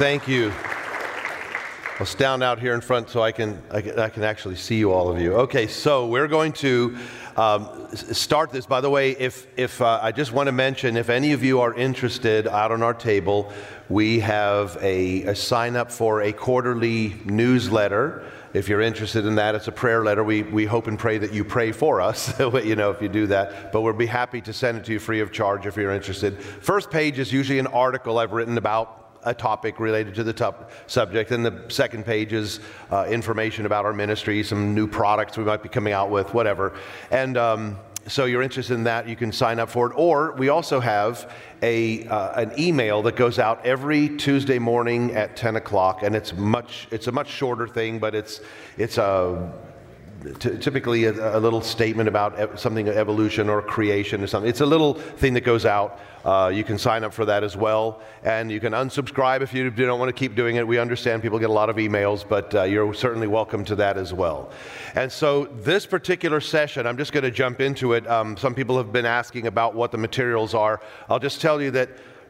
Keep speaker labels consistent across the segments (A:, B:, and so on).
A: Thank you. I'll stand out here in front so I can actually see you, all of you. Okay, so we're going to start this. By the way, if I just want to mention, if any of you are interested, out on our table, we have a sign up for a quarterly newsletter. If you're interested in that, it's a prayer letter. We hope and pray that you pray for us, you know, if you do that. But we'll be happy to send it to you free of charge if you're interested. First page is usually an article I've written about a topic related to the subject, and the second page is information about our ministry, some new products we might be coming out with, whatever. And so you're interested in that, you can sign up for it. Or we also have an email that goes out every Tuesday morning at 10 o'clock, and it's a much shorter thing, but it's typically a little statement about something, evolution or creation or something. It's a little thing that goes out. You can sign up for that as well, and you can unsubscribe if you don't want to keep doing it. We understand people get a lot of emails, but you're certainly welcome to that as well. And so this particular session, I'm just going to jump into it. Some people have been asking about what the materials are. I'll just tell you that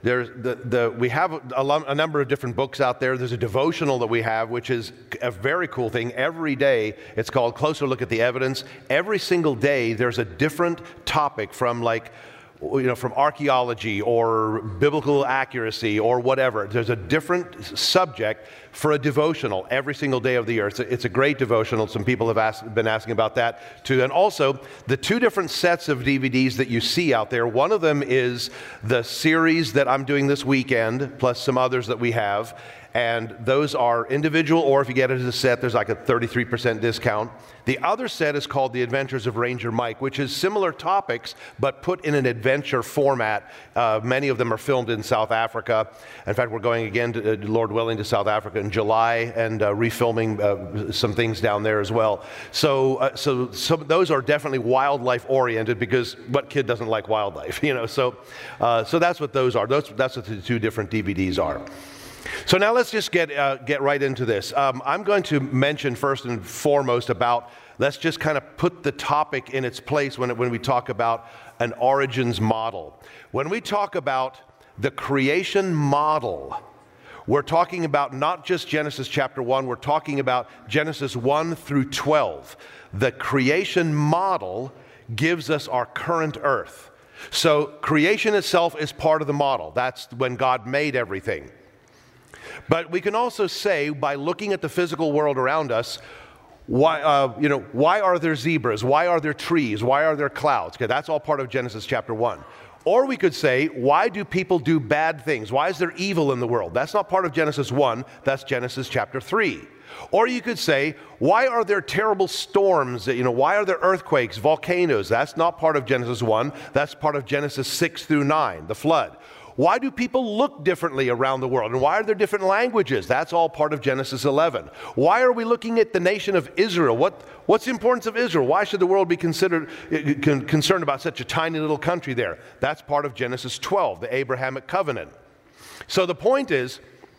A: we have a number of different books out there. There's a devotional that we have, which is a very cool thing. Every day, it's called Closer Look at the Evidence. Every single day, there's a different topic from from archaeology or biblical accuracy or whatever. There's a different subject for a devotional every single day of the year. It's a great devotional. Some people have been asking about that too. And also, the two different sets of DVDs that you see out there, one of them is the series that I'm doing this weekend, plus some others that we have. And those are individual, or if you get it as a set, there's like a 33% discount. The other set is called The Adventures of Ranger Mike, which is similar topics, but put in an adventure format. Many of them are filmed in South Africa. In fact, we're going again, Lord willing, to South Africa in July and refilming some things down there as well. So those are definitely wildlife oriented, because what kid doesn't like wildlife, you know? So that's what those are. That's what the two different DVDs are. So now let's just get right into this. I'm going to mention first and foremost let's just kind of put the topic in its place when we talk about an origins model. When we talk about the creation model, we're talking about not just Genesis chapter 1, we're talking about Genesis 1 through 12. The creation model gives us our current earth. So creation itself is part of the model. That's when God made everything. But we can also say, by looking at the physical world around us, why are there zebras? Why are there trees? Why are there clouds? Okay, that's all part of Genesis chapter 1. Or we could say, why do people do bad things? Why is there evil in the world? That's not part of Genesis 1, that's Genesis chapter 3. Or you could say, why are there terrible storms? Why are there earthquakes, volcanoes? That's not part of Genesis 1, that's part of Genesis 6 through 9, the flood. Why do people look differently around the world? And why are there different languages? That's all part of Genesis 11. Why are we looking at the nation of Israel? What's the importance of Israel? Why should the world be concerned about such a tiny little country there? That's part of Genesis 12, the Abrahamic covenant. So the point is,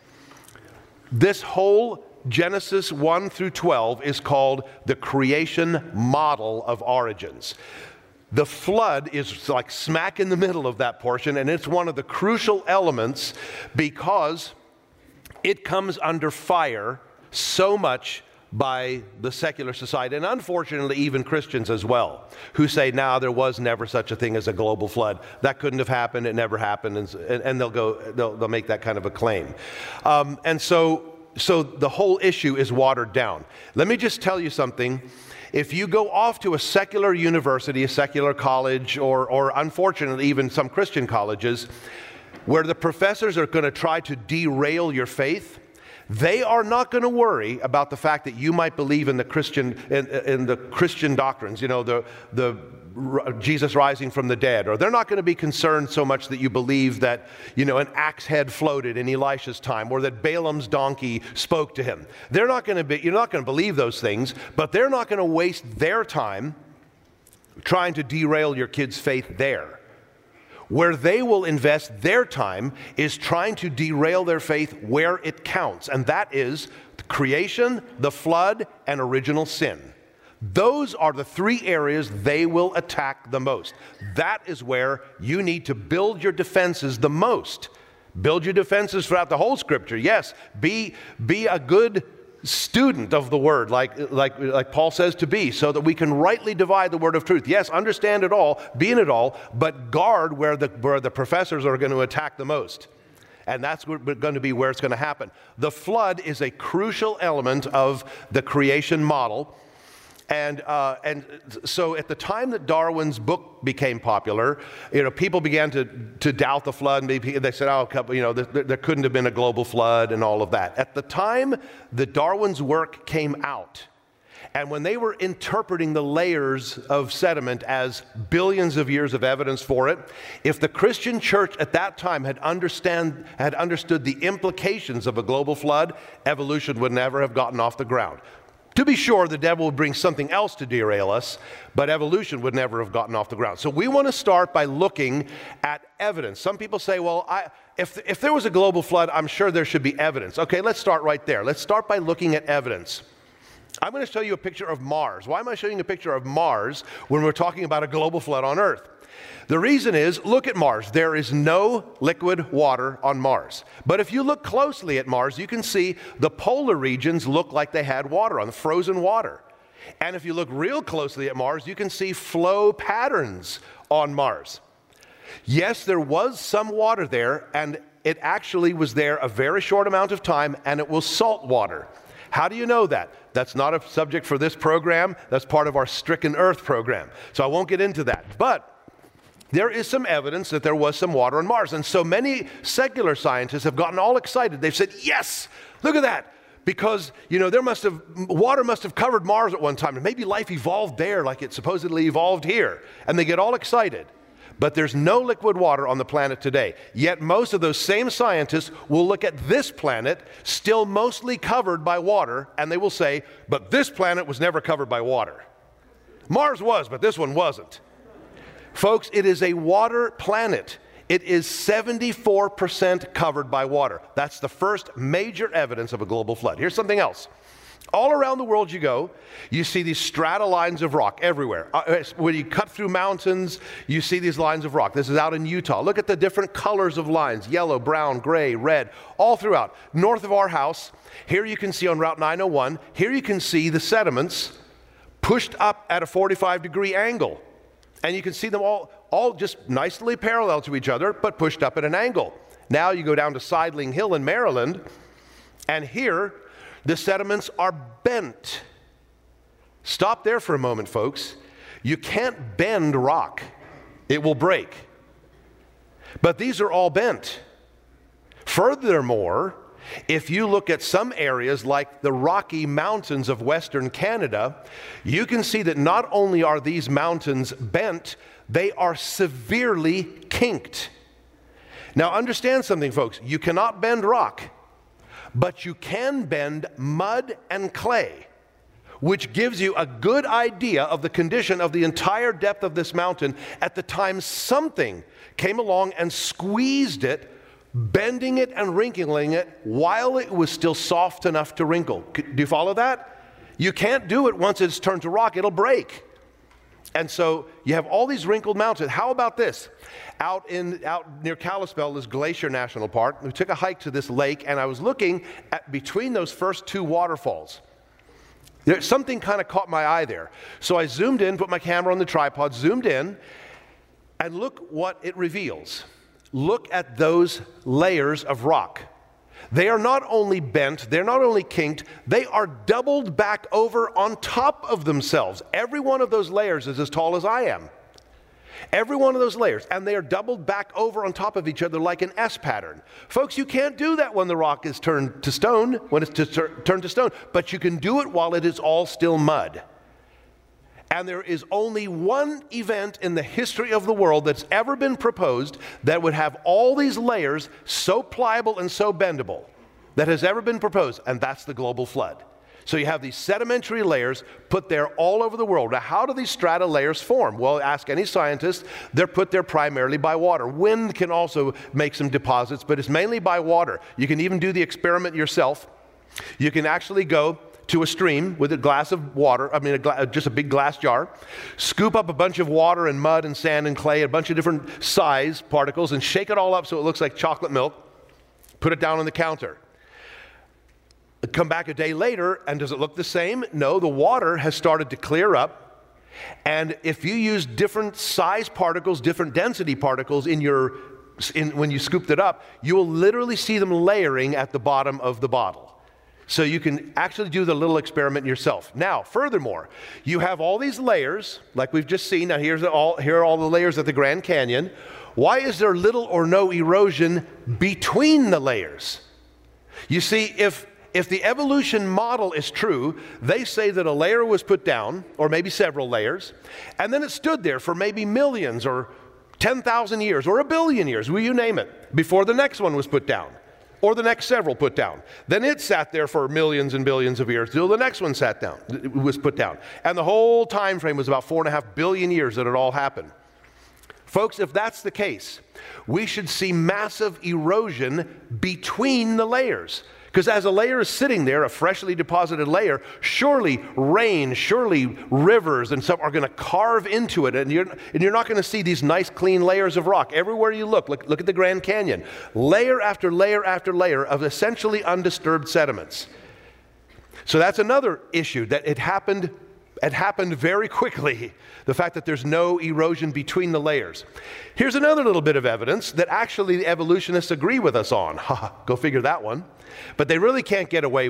A: this whole Genesis 1 through 12 is called the creation model of origins. The flood is like smack in the middle of that portion, and it's one of the crucial elements because it comes under fire so much by the secular society, and unfortunately even Christians as well, who say, "Now there was never such a thing as a global flood. That couldn't have happened. It never happened," and they'll make that kind of a claim. And so the whole issue is watered down. Let me just tell you something. If you go off to a secular university, a secular college, or unfortunately even some Christian colleges, where the professors are going to try to derail your faith, they are not going to worry about the fact that you might believe in the Christian doctrines, the Jesus rising from the dead, or they're not going to be concerned so much that you believe that, an axe head floated in Elisha's time, or that Balaam's donkey spoke to him. You're not going to believe those things, but they're not going to waste their time trying to derail your kids' faith there. Where they will invest their time is trying to derail their faith where it counts, and that is creation, the flood, and original sin. Those are the three areas they will attack the most. That is where you need to build your defenses the most, Build your defenses throughout the whole Scripture. Yes, be a good student of the Word, like Paul says to be, so that we can rightly divide the Word of truth. Yes, understand it all, be in it all, but guard where the professors are going to attack the most. And that's going to be where it's going to happen. The flood is a crucial element of the creation model. And so at the time that Darwin's book became popular, people began to doubt the flood, and they said, there couldn't have been a global flood and all of that. At the time that Darwin's work came out, and when they were interpreting the layers of sediment as billions of years of evidence for it, if the Christian church at that time had understood the implications of a global flood, evolution would never have gotten off the ground. To be sure, the devil would bring something else to derail us, but evolution would never have gotten off the ground. So we want to start by looking at evidence. Some people say, well, if there was a global flood, I'm sure there should be evidence. Okay, let's start right there. Let's start by looking at evidence. I'm going to show you a picture of Mars. Why am I showing you a picture of Mars when we're talking about a global flood on Earth? The reason is, look at Mars. There is no liquid water on Mars. But if you look closely at Mars, you can see the polar regions look like they had water on, the frozen water. And if you look real closely at Mars, you can see flow patterns on Mars. Yes, there was some water there, and it actually was there a very short amount of time, and it was salt water. How do you know that? That's not a subject for this program. That's part of our Stricken Earth program. So I won't get into that. But there is some evidence that there was some water on Mars. And so many secular scientists have gotten all excited. They've said, yes, look at that. Because, water must have covered Mars at one time. And maybe life evolved there like it supposedly evolved here. And they get all excited. But there's no liquid water on the planet today. Yet most of those same scientists will look at this planet, still mostly covered by water, and they will say, but this planet was never covered by water. Mars was, but this one wasn't. Folks, it is a water planet. It is 74% covered by water. That's the first major evidence of a global flood. Here's something else. All around the world you go, you see these strata lines of rock everywhere. When you cut through mountains, you see these lines of rock. This is out in Utah. Look at the different colors of lines, yellow, brown, gray, red, all throughout. North of our house, here you can see on Route 901, here you can see the sediments pushed up at a 45-degree angle. And you can see them all just nicely parallel to each other, but pushed up at an angle. Now you go down to Sidling Hill in Maryland, and here the sediments are bent. Stop there for a moment, folks. You can't bend rock. It will break. But these are all bent. Furthermore, if you look at some areas like the Rocky Mountains of Western Canada, you can see that not only are these mountains bent, they are severely kinked. Now understand something, folks. You cannot bend rock, but you can bend mud and clay, which gives you a good idea of the condition of the entire depth of this mountain at the time something came along and squeezed it, bending it and wrinkling it while it was still soft enough to wrinkle. Do you follow that? You can't do it once it's turned to rock. It'll break. And so you have all these wrinkled mountains. How about this? Out near Kalispell is Glacier National Park. We took a hike to this lake, and I was looking at between those first two waterfalls. Something kind of caught my eye there. So I zoomed in, put my camera on the tripod, zoomed in, and look what it reveals. Look at those layers of rock. They are not only bent, they're not only kinked, they are doubled back over on top of themselves. Every one of those layers is as tall as I am. Every one of those layers, and they are doubled back over on top of each other like an S pattern. Folks, you can't do that when the rock is turned to stone, turned to stone, but you can do it while it is all still mud. And there is only one event in the history of the world that's ever been proposed that would have all these layers so pliable and so bendable that has ever been proposed, and that's the global flood. So you have these sedimentary layers put there all over the world. Now, how do these strata layers form? Well, ask any scientist. They're put there primarily by water. Wind can also make some deposits, but it's mainly by water. You can even do the experiment yourself. You can actually go to a stream with a glass of water, just a big glass jar, scoop up a bunch of water and mud and sand and clay, a bunch of different size particles, and shake it all up so it looks like chocolate milk. put it down on the counter. Come back a day later, and does it look the same? No, the water has started to clear up. And if you use different size particles, different density particles when you scooped it up, you will literally see them layering at the bottom of the bottle. So you can actually do the little experiment yourself. Now, furthermore, you have all these layers, like we've just seen. Now, here are all the layers of the Grand Canyon. Why is there little or no erosion between the layers? You see, if the evolution model is true, they say that a layer was put down, or maybe several layers, and then it stood there for maybe millions or 10,000 years or a billion years, will you name it, before the next one was put down, or the next several put down. Then it sat there for millions and billions of years till the next one was put down. And the whole time frame was about 4.5 billion years that it all happened. Folks, if that's the case, we should see massive erosion between the layers. Because as a layer is sitting there, a freshly deposited layer, surely rain, surely rivers and stuff are going to carve into it, and you're not going to see these nice clean layers of rock. Everywhere you look at the Grand Canyon, layer after layer after layer of essentially undisturbed sediments. So that's another issue, that it happened very quickly, the fact that there's no erosion between the layers. Here's another little bit of evidence that actually the evolutionists agree with us on. Go figure that one. But they really can't get away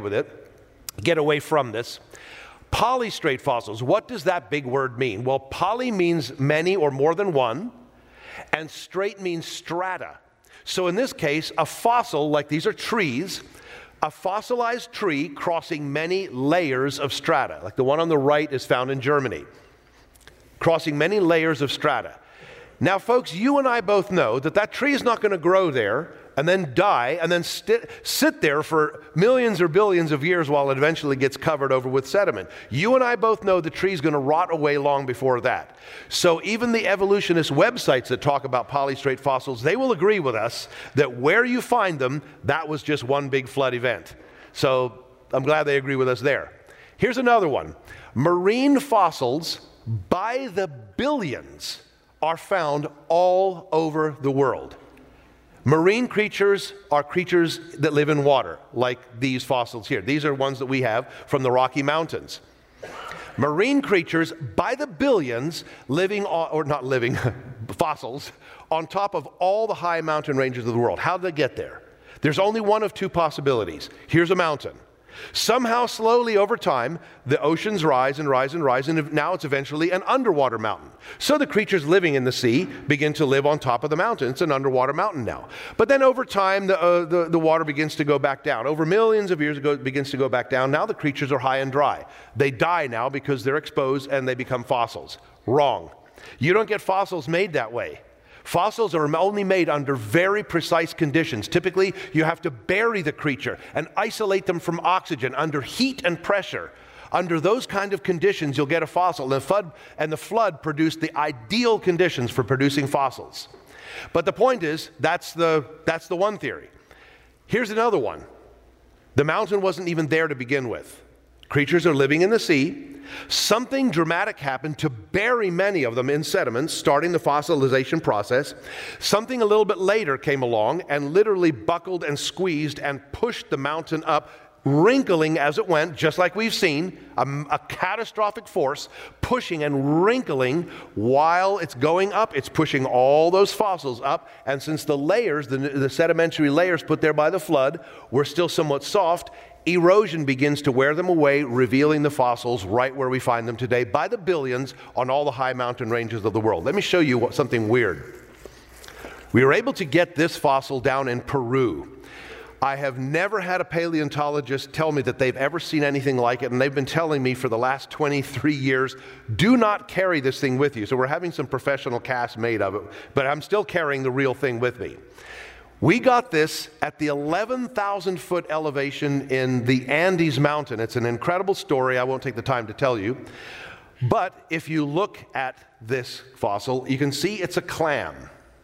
A: from this. Polystrate fossils, what does that big word mean? Well, poly means many or more than one, and straight means strata. So in this case, a fossil, like these are trees, a fossilized tree crossing many layers of strata, like the one on the right is found in Germany, crossing many layers of strata. Now, folks, you and I both know that tree is not going to grow there and then die and then sit there for millions or billions of years while it eventually gets covered over with sediment. You and I both know the tree is going to rot away long before that. So even the evolutionist websites that talk about polystrate fossils, they will agree with us that where you find them, that was just one big flood event. So I'm glad they agree with us there. Here's another one. Marine fossils by the billions are found all over the world. Marine creatures are creatures that live in water, like these fossils here. These are ones that we have from the Rocky Mountains. Marine creatures by the billions fossils on top of all the high mountain ranges of the world. How did they get there? There's only one of two possibilities. Here's a mountain. Somehow, slowly over time, the oceans rise and rise and rise, and now it's eventually an underwater mountain. So the creatures living in the sea begin to live on top of the mountain. It's an underwater mountain now. But then over time, the water begins to go back down. Over millions of years ago, it begins to go back down. Now the creatures are high and dry. They die now because they're exposed and they become fossils. Wrong. You don't get fossils made that way. Fossils are only made under very precise conditions. Typically, you have to bury the creature and isolate them from oxygen under heat and pressure. Under those kind of conditions, you'll get a fossil. And the flood produced the ideal conditions for producing fossils. But the point is, that's the one theory. Here's another one. The mountain wasn't even there to begin with. Creatures are living in the sea. Something dramatic happened to bury many of them in sediments, starting the fossilization process. Something a little bit later came along and literally buckled and squeezed and pushed the mountain up, wrinkling as it went, just like we've seen, a catastrophic force pushing and wrinkling while it's going up. It's pushing all those fossils up, and since the layers, the sedimentary layers put there by the flood, were still somewhat soft, erosion begins to wear them away, revealing the fossils right where we find them today by the billions on all the high mountain ranges of the world. Let me show you something weird. We were able to get this fossil down in Peru. I have never had a paleontologist tell me that they've ever seen anything like it, and they've been telling me for the last 23 years, do not carry this thing with you. So we're having some professional casts made of it, but I'm still carrying the real thing with me. We got this at the 11,000-foot elevation in the Andes Mountain. It's an incredible story. I won't take the time to tell you. But if you look at this fossil, you can see it's a clam.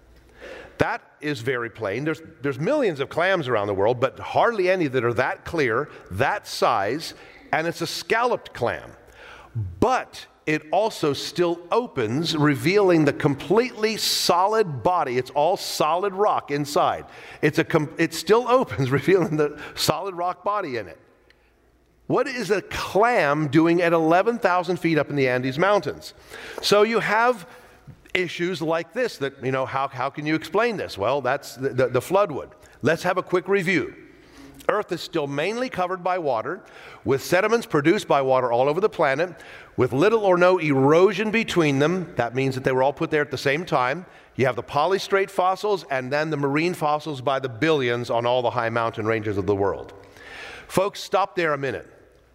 A: That is very plain. There's millions of clams around the world, but hardly any that are that clear, that size, and it's a scalloped clam. But it also still opens, revealing the completely solid body. It's all solid rock inside. It still opens, revealing the solid rock body in it. What is a clam doing at 11,000 feet up in the Andes Mountains? So you have issues like this that, how can you explain this? Well, that's the flood would. Let's have a quick review. Earth is still mainly covered by water, with sediments produced by water all over the planet, with little or no erosion between them. That means that they were all put there at the same time. You have the polystrate fossils and then the marine fossils by the billions on all the high mountain ranges of the world. Folks, stop there a minute.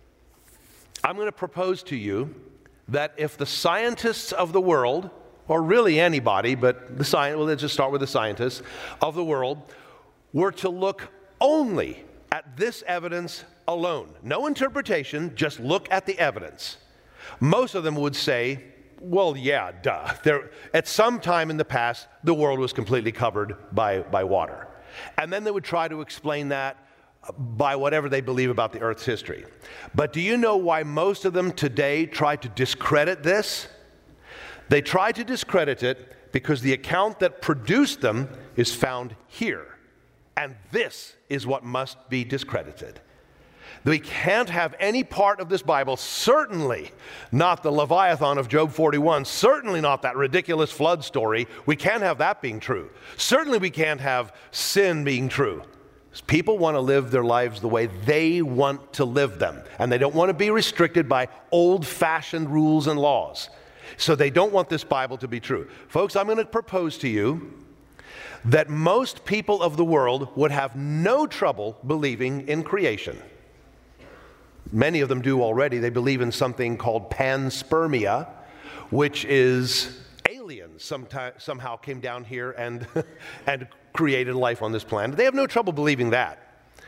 A: I'm going to propose to you that if the scientists of the world, or really anybody, but let's just start with the scientists of the world, were to look only at this evidence alone, no interpretation, just look at the evidence, most of them would say, well, yeah, duh. At some time in the past, the world was completely covered by water. And then they would try to explain that by whatever they believe about the Earth's history. But do you know why most of them today try to discredit this? They try to discredit it because the account that produced them is found here. And this is what must be discredited. We can't have any part of this Bible, certainly not the Leviathan of Job 41, certainly not that ridiculous flood story. We can't have that being true. Certainly we can't have sin being true. People want to live their lives the way they want to live them, and they don't want to be restricted by old-fashioned rules and laws. So they don't want this Bible to be true. Folks, I'm going to propose to you that most people of the world would have no trouble believing in creation. Many of them do already. They believe in something called panspermia, which is aliens somehow came down here and created life on this planet. They have no trouble believing that.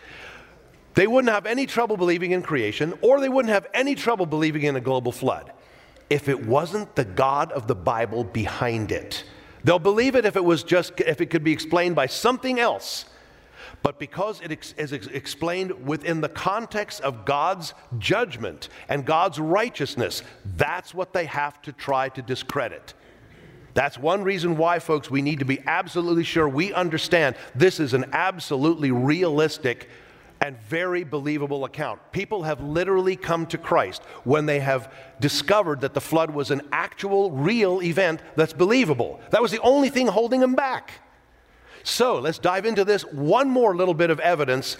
A: They wouldn't have any trouble believing in creation, or they wouldn't have any trouble believing in a global flood if it wasn't the God of the Bible behind it. They'll believe it if it could be explained by something else. But because it is explained within the context of God's judgment and God's righteousness, that's what they have to try to discredit. That's one reason why, folks, we need to be absolutely sure we understand this is an absolutely realistic and very believable account. People have literally come to Christ when they have discovered that the flood was an actual, real event that's believable. That was the only thing holding them back. So let's dive into this. One more little bit of evidence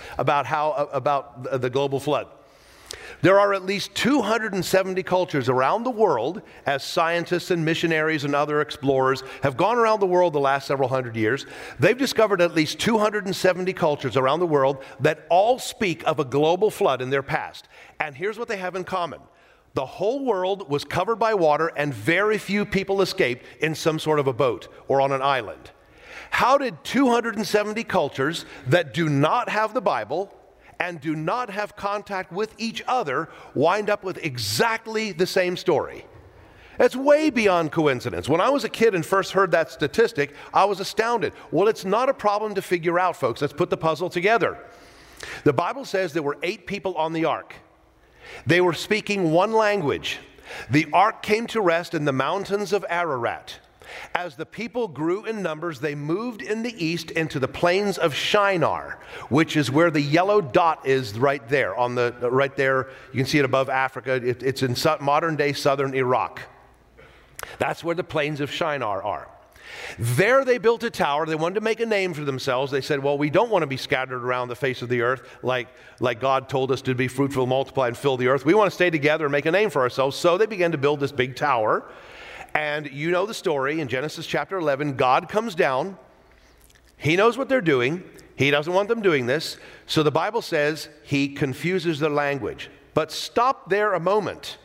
A: about the global flood. There are at least 270 cultures around the world, as scientists and missionaries and other explorers have gone around the world the last several hundred years. They've discovered at least 270 cultures around the world that all speak of a global flood in their past. And here's what they have in common. The whole world was covered by water and very few people escaped in some sort of a boat or on an island. How did 270 cultures that do not have the Bible and do not have contact with each other wind up with exactly the same story? It's way beyond coincidence. When I was a kid and first heard that statistic, I was astounded. Well, it's not a problem to figure out, folks. Let's put the puzzle together. The Bible says there were 8 people on the ark. They were speaking one language. The ark came to rest in the mountains of Ararat. As the people grew in numbers, they moved in the east into the plains of Shinar, which is where the yellow dot is right there. Right there, you can see it above Africa. It's in modern-day southern Iraq. That's where the plains of Shinar are. There they built a tower. They wanted to make a name for themselves. They said, well, we don't want to be scattered around the face of the earth like God told us to be fruitful, multiply, and fill the earth. We want to stay together and make a name for ourselves. So they began to build this big tower. And you know the story. In Genesis chapter 11, God comes down. He knows what they're doing. He doesn't want them doing this. So the Bible says he confuses their language. But stop there a moment.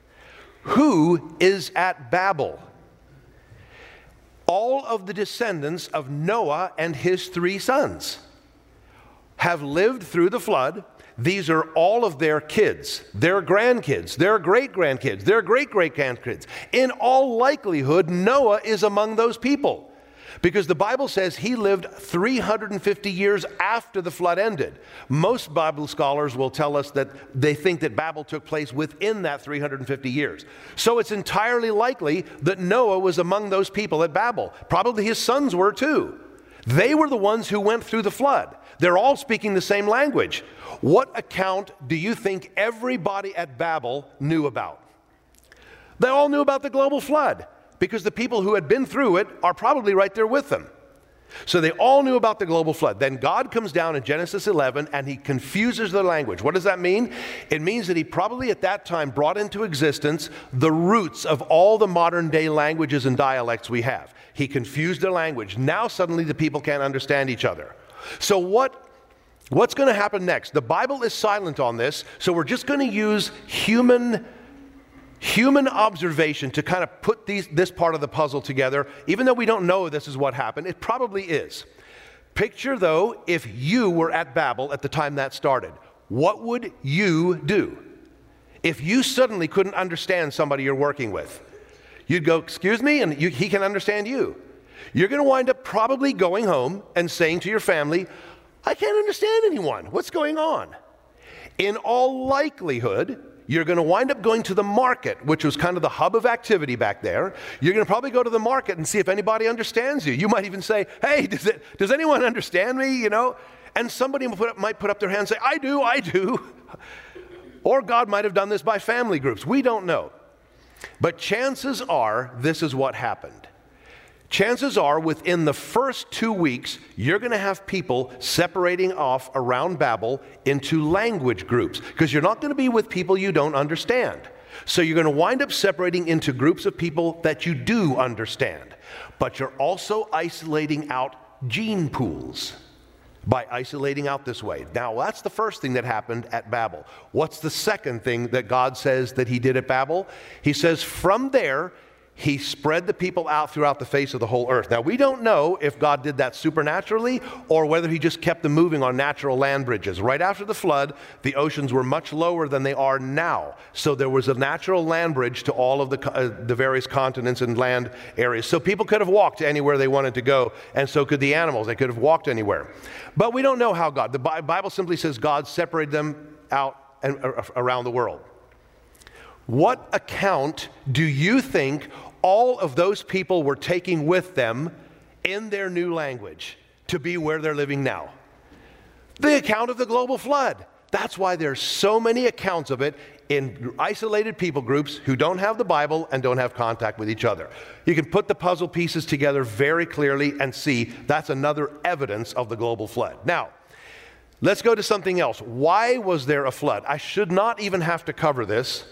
A: Who is at Babel? All of the descendants of Noah and his 3 sons have lived through the flood. These are all of their kids, their grandkids, their great-grandkids, their great-great-grandkids. In all likelihood, Noah is among those people. Because the Bible says he lived 350 years after the flood ended. Most Bible scholars will tell us that they think that Babel took place within that 350 years. So it's entirely likely that Noah was among those people at Babel. Probably his sons were too. They were the ones who went through the flood. They're all speaking the same language. What account do you think everybody at Babel knew about? They all knew about the global flood, because the people who had been through it are probably right there with them. So they all knew about the global flood. Then God comes down in Genesis 11 and he confuses their language. What does that mean? It means that he probably at that time brought into existence the roots of all the modern day languages and dialects we have. He confused their language. Now suddenly the people can't understand each other. So what's going to happen next? The Bible is silent on this, so we're just going to use human observation to kind of put this part of the puzzle together. Even though we don't know this is what happened, it probably is. Picture, though, if you were at Babel at the time that started. What would you do? If you suddenly couldn't understand somebody you're working with, you'd go, excuse me, and he can understand you. You're going to wind up probably going home and saying to your family, I can't understand anyone. What's going on? In all likelihood, you're going to wind up going to the market, which was kind of the hub of activity back there. You're going to probably go to the market and see if anybody understands you. You might even say, hey, does anyone understand me? You know? And somebody might put up their hand and say, I do. Or God might have done this by family groups. We don't know. But chances are this is what happened. Chances are within the first 2 weeks, you're going to have people separating off around Babel into language groups, because you're not going to be with people you don't understand. So you're going to wind up separating into groups of people that you do understand. But you're also isolating out gene pools by isolating out this way. Now, that's the first thing that happened at Babel. What's the second thing that God says that he did at Babel? He says from there, he spread the people out throughout the face of the whole earth. Now, we don't know if God did that supernaturally or whether he just kept them moving on natural land bridges. Right after the flood, the oceans were much lower than they are now. So there was a natural land bridge to all of the various continents and land areas. So people could have walked to anywhere they wanted to go, and so could the animals. They could have walked anywhere. But we don't know how God. The Bible simply says God separated them out and around the world. What account do you think all of those people were taking with them in their new language to be where they're living now? The account of the global flood. That's why there's so many accounts of it in isolated people groups who don't have the Bible and don't have contact with each other. You can put the puzzle pieces together very clearly and see that's another evidence of the global flood. Now, let's go to something else. Why was there a flood? I should not even have to cover this,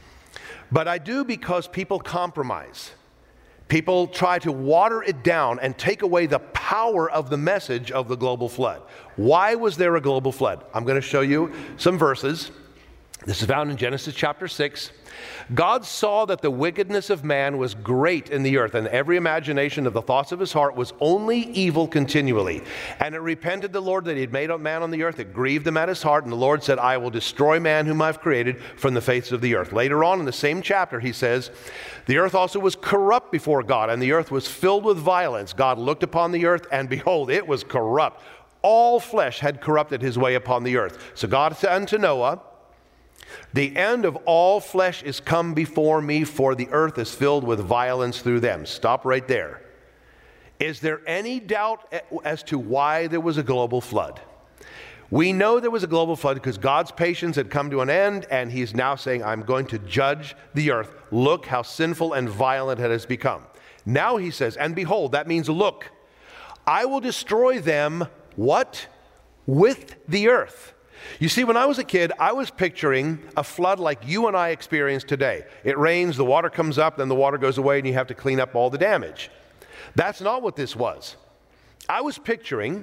A: but I do, because people compromise. People try to water it down and take away the power of the message of the global flood. Why was there a global flood? I'm going to show you some verses. This is found in Genesis chapter 6. God saw that the wickedness of man was great in the earth, and every imagination of the thoughts of his heart was only evil continually. And it repented the Lord that he had made man on the earth. It grieved him at his heart, and the Lord said, I will destroy man whom I have created from the face of the earth. Later on in the same chapter, he says, the earth also was corrupt before God, and the earth was filled with violence. God looked upon the earth, and behold, it was corrupt. All flesh had corrupted his way upon the earth. So God said unto Noah, the end of all flesh is come before me, for the earth is filled with violence through them. Stop right there. Is there any doubt as to why there was a global flood? We know there was a global flood because God's patience had come to an end, and he's now saying, I'm going to judge the earth. Look how sinful and violent it has become. Now he says, and behold, that means look, I will destroy them, what? With the earth. You see, when I was a kid, I was picturing a flood like you and I experience today. It rains, the water comes up, then the water goes away, and you have to clean up all the damage. That's not what this was. I was picturing,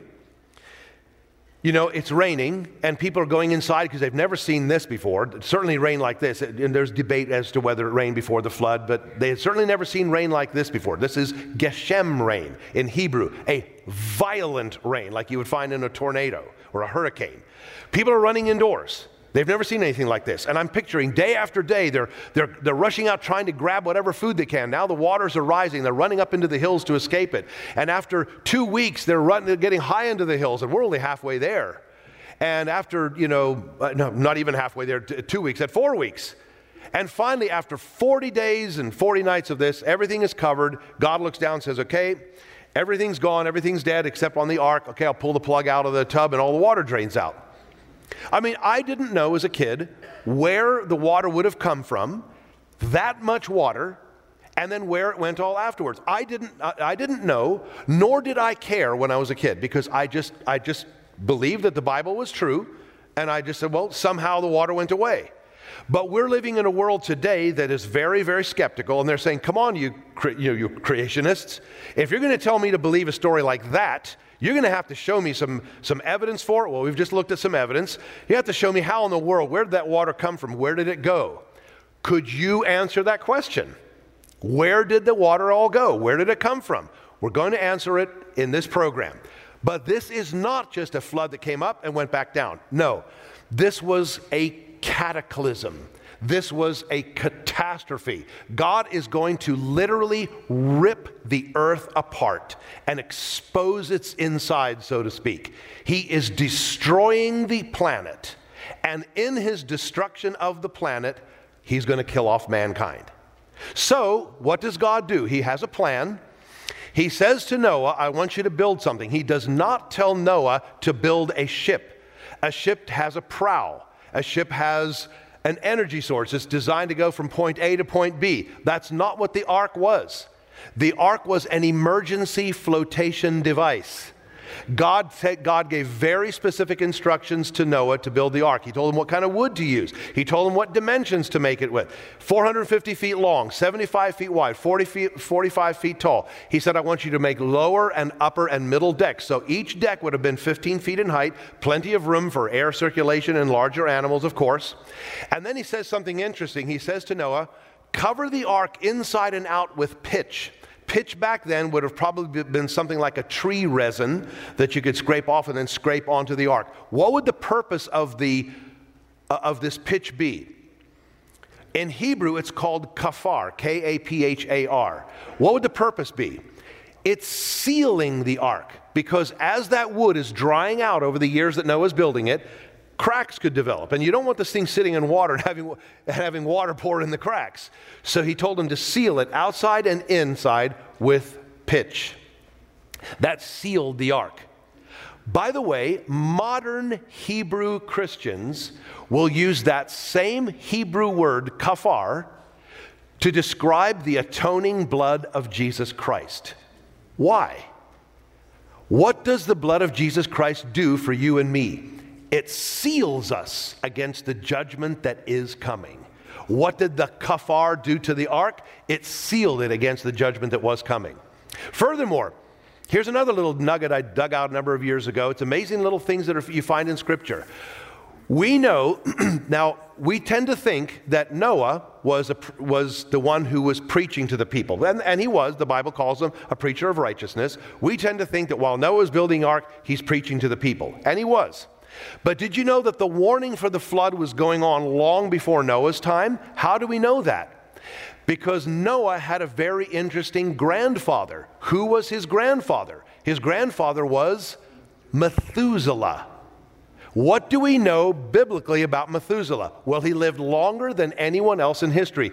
A: it's raining, and people are going inside because they've never seen this before. It certainly rained like this, and there's debate as to whether it rained before the flood, but they had certainly never seen rain like this before. This is Geshem rain in Hebrew, a violent rain like you would find in a tornado or a hurricane. People are running indoors. They've never seen anything like this. And I'm picturing day after day, they're rushing out trying to grab whatever food they can. Now the waters are rising. They're running up into the hills to escape it. And after 2 weeks, they're getting high into the hills, and we're only halfway there. And after, no, not even halfway there, 2 weeks, at 4 weeks. And finally, after 40 days and 40 nights of this, everything is covered. God looks down and says, okay, everything's gone, everything's dead except on the ark. Okay, I'll pull the plug out of the tub and all the water drains out. I mean, I didn't know as a kid where the water would have come from, that much water, and then where it went all afterwards. I didn't know, nor did I care when I was a kid, because I just believed that the Bible was true, and I just said, well, somehow the water went away. But we're living in a world today that is very, very skeptical, and they're saying, come on, you creationists. If you're going to tell me to believe a story like that, you're going to have to show me some evidence for it. Well, we've just looked at some evidence. You have to show me how in the world, where did that water come from? Where did it go? Could you answer that question? Where did the water all go? Where did it come from? We're going to answer it in this program. But this is not just a flood that came up and went back down. No, this was a cataclysm. This was a catastrophe. God is going to literally rip the earth apart and expose its inside, so to speak. He is destroying the planet, and in his destruction of the planet, he's going to kill off mankind. So, what does God do? He has a plan. He says to Noah, I want you to build something. He does not tell Noah to build a ship. A ship has a prow. A ship has an energy source. It's designed to go from point A to point B. That's not what the ark was. The ark was an emergency flotation device. God gave very specific instructions to Noah to build the ark. He told him what kind of wood to use. He told him what dimensions to make it with. 450 feet long, 75 feet wide, 45 feet tall. He said, I want you to make lower and upper and middle decks. So each deck would have been 15 feet in height, plenty of room for air circulation and larger animals, of course. And then he says something interesting. He says to Noah, cover the ark inside and out with pitch. Pitch back then would have probably been something like a tree resin that you could scrape off and then scrape onto the ark. What would the purpose of this pitch be? In Hebrew, it's called kafar, K-A-P-H-A-R. What would the purpose be? It's sealing the ark, because as that wood is drying out over the years that Noah's building it, cracks could develop, and you don't want this thing sitting in water and having water pour in the cracks. So he told him to seal it outside and inside with pitch. That sealed the ark. By the way, modern Hebrew Christians will use that same Hebrew word, kafar, to describe the atoning blood of Jesus Christ. Why? What does the blood of Jesus Christ do for you and me? It seals us against the judgment that is coming. What did the kafar do to the ark? It sealed it against the judgment that was coming. Furthermore, here's another little nugget I dug out a number of years ago. It's amazing little things that you find in Scripture. We know, now we tend to think that Noah was the one who was preaching to the people. And he was, the Bible calls him a preacher of righteousness. We tend to think that while Noah was building the ark, he's preaching to the people. And he was. But did you know that the warning for the flood was going on long before Noah's time? How do we know that? Because Noah had a very interesting grandfather. Who was his grandfather? His grandfather was Methuselah. What do we know biblically about Methuselah? Well, he lived longer than anyone else in history,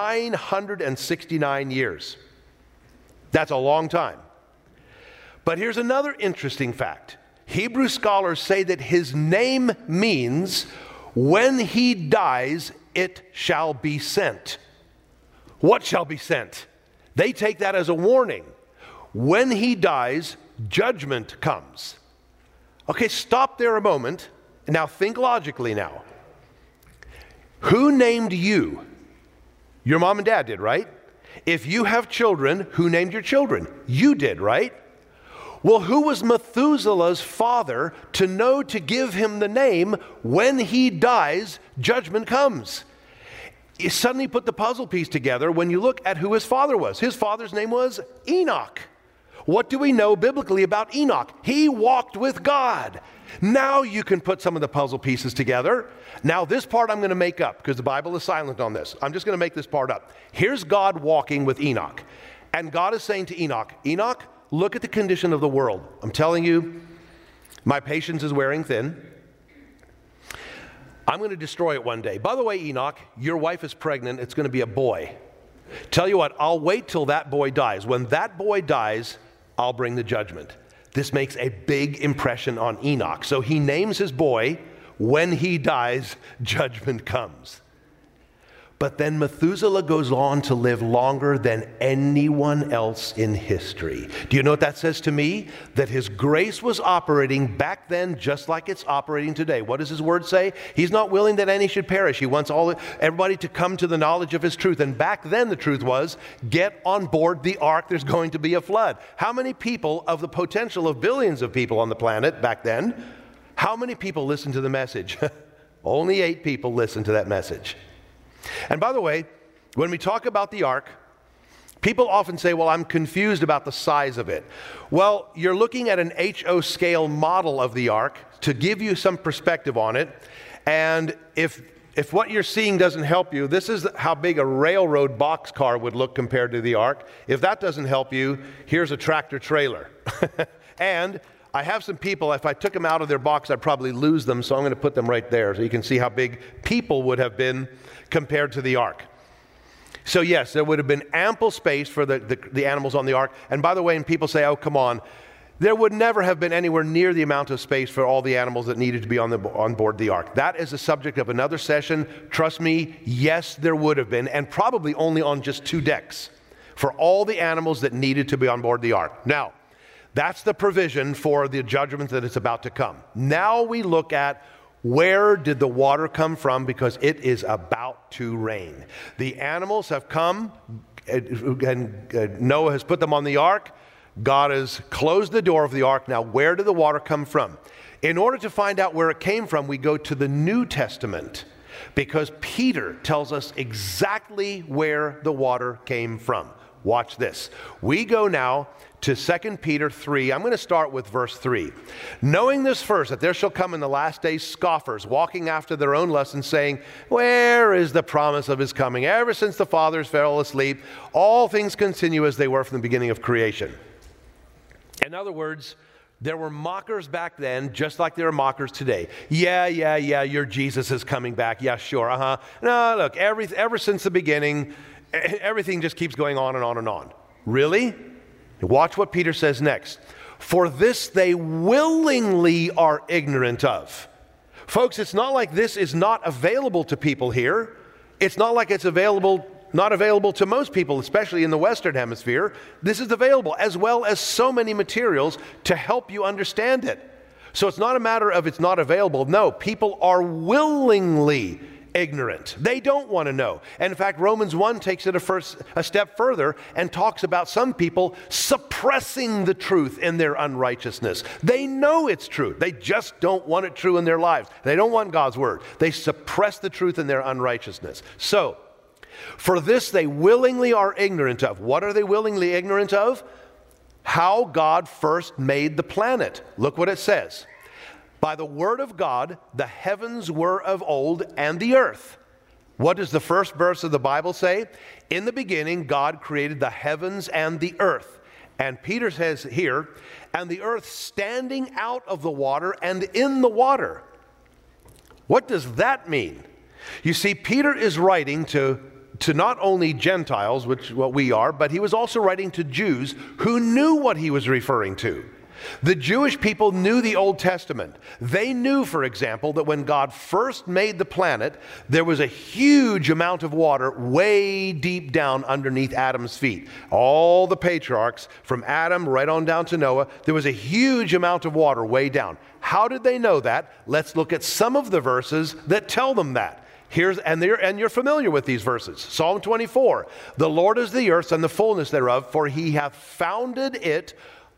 A: 969 years. That's a long time. But here's another interesting fact. Hebrew scholars say that his name means, when he dies, it shall be sent. What shall be sent? They take that as a warning. When he dies, judgment comes. Okay, stop there a moment. Now think logically now. Who named you? Your mom and dad did, right? If you have children, who named your children? You did, right? Well, who was Methuselah's father to know to give him the name, when he dies, judgment comes? You suddenly put the puzzle piece together when you look at who his father was. His father's name was Enoch. What do we know biblically about Enoch? He walked with God. Now you can put some of the puzzle pieces together. Now this part I'm going to make up because the Bible is silent on this. I'm just going to make this part up. Here's God walking with Enoch. And God is saying to Enoch, Enoch, look at the condition of the world. I'm telling you, my patience is wearing thin. I'm going to destroy it one day. By the way, Enoch, your wife is pregnant. It's going to be a boy. Tell you what, I'll wait till that boy dies. When that boy dies, I'll bring the judgment. This makes a big impression on Enoch. So he names his boy, when he dies, judgment comes. But then Methuselah goes on to live longer than anyone else in history. Do you know what that says to me? That his grace was operating back then just like it's operating today. What does his word say? He's not willing that any should perish. He wants everybody to come to the knowledge of his truth. And back then the truth was, get on board the ark, there's going to be a flood. How many people, of the potential of billions of people on the planet back then, how many people listened to the message? Only 8 people listened to that message. And by the way, when we talk about the ark, people often say, well, I'm confused about the size of it. Well, you're looking at an HO scale model of the ark to give you some perspective on it. And if what you're seeing doesn't help you, this is how big a railroad boxcar would look compared to the ark. If that doesn't help you, here's a tractor trailer. And I have some people, if I took them out of their box, I'd probably lose them, so I'm going to put them right there so you can see how big people would have been compared to the ark. So yes, there would have been ample space for the animals on the ark. And by the way, when people say, oh, come on, there would never have been anywhere near the amount of space for all the animals that needed to be on board the ark. That is the subject of another session. Trust me, yes, there would have been, and probably only on just 2 decks for all the animals that needed to be on board the ark. Now, that's the provision for the judgment that is about to come. Now we look at, where did the water come from? Because it is about to rain. The animals have come, and Noah has put them on the ark. God has closed the door of the ark. Now, where did the water come from? In order to find out where it came from, we go to the New Testament, because Peter tells us exactly where the water came from. Watch this. We go now to 2 Peter 3. I'm going to start with verse 3. Knowing this first, that there shall come in the last days scoffers, walking after their own lusts, saying, where is the promise of his coming? Ever since the fathers fell asleep, all things continue as they were from the beginning of creation. In other words, there were mockers back then, just like there are mockers today. Yeah, your Jesus is coming back. Yeah, sure, No, look, ever since the beginning, everything just keeps going on and on and on. Really? Watch what Peter says next. For this they willingly are ignorant of. Folks, it's not like this is not available to people here. It's not like it's not available to most people, especially in the Western Hemisphere. This is available, as well as so many materials to help you understand it. So it's not a matter of it's not available. No, people are willingly ignorant. They don't want to know. And in fact, Romans 1 takes it a step further and talks about some people suppressing the truth in their unrighteousness. They know it's true. They just don't want it true in their lives. They don't want God's word. They suppress the truth in their unrighteousness. So, for this they willingly are ignorant of. What are they willingly ignorant of? How God first made the planet. Look what it says. By the word of God, the heavens were of old, and the earth. What does the first verse of the Bible say? In the beginning, God created the heavens and the earth. And Peter says here, and the earth standing out of the water and in the water. What does that mean? You see, Peter is writing to not only Gentiles, which what we are, but he was also writing to Jews who knew what he was referring to. The Jewish people knew the Old Testament. They knew, for example, that when God first made the planet, there was a huge amount of water way deep down underneath Adam's feet. All the patriarchs, from Adam right on down to Noah, there was a huge amount of water way down. How did they know that? Let's look at some of the verses that tell them that. And you're familiar with these verses. Psalm 24, the Lord is the earth and the fullness thereof, for he hath founded it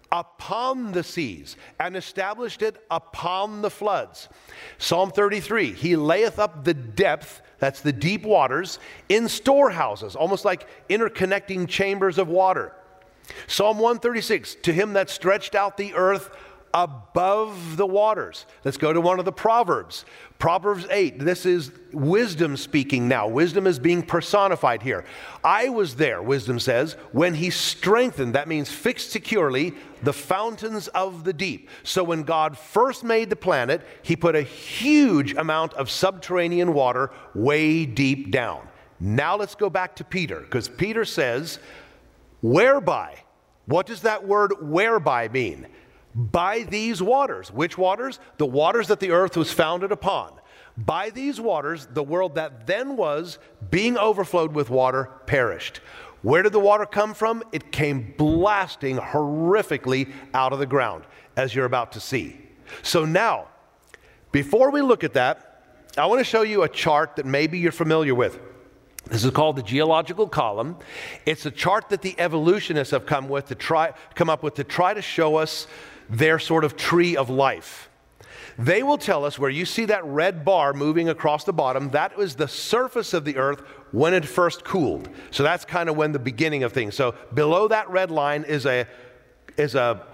A: upon the seas and established it upon the floods. Psalm 33, he layeth up the depth, that's the deep waters, in storehouses, almost like interconnecting chambers of water. Psalm 136, to him that stretched out the earth above the waters. Let's go to one of the Proverbs. Proverbs 8. This is wisdom speaking now. Wisdom is being personified here. I was there, wisdom says, when he strengthened, that means fixed securely, the fountains of the deep. So when God first made the planet, he put a huge amount of subterranean water way deep down. Now let's go back to Peter, because Peter says, whereby. What does that word whereby mean? By these waters. Which waters? The waters that the earth was founded upon. By these waters, the world that then was, being overflowed with water, perished. Where did the water come from? It came blasting horrifically out of the ground, as you're about to see. So now, before we look at that, I want to show you a chart that maybe you're familiar with. This is called the geological column. It's a chart that the evolutionists have come up with to try to show us their sort of tree of life. They will tell us where you see that red bar moving across the bottom, that was the surface of the earth when it first cooled. So that's kind of when the beginning of things. So below that red line is just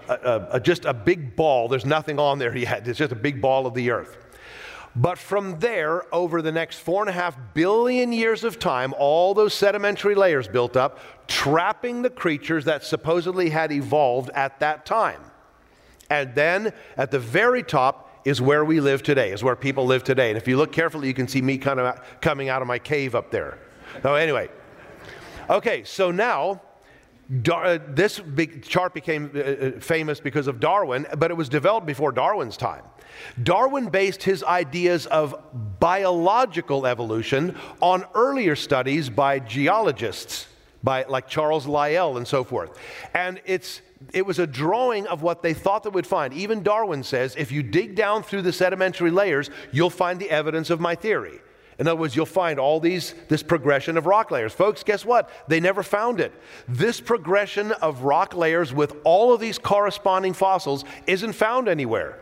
A: a big ball. There's nothing on there yet. It's just a big ball of the earth. But from there, over the next 4.5 billion years of time, all those sedimentary layers built up, trapping the creatures that supposedly had evolved at that time. And then at the very top is where we live today, is where people live today. And if you look carefully, you can see me kind of coming out of my cave up there. So anyway, okay, so now this big chart became famous because of Darwin, but it was developed before Darwin's time. Darwin based his ideas of biological evolution on earlier studies by geologists, like Charles Lyell and so forth. And it was a drawing of what they thought they would find. Even Darwin says, if you dig down through the sedimentary layers, you'll find the evidence of my theory. In other words, you'll find this progression of rock layers. Folks, guess what? They never found it. This progression of rock layers with all of these corresponding fossils isn't found anywhere.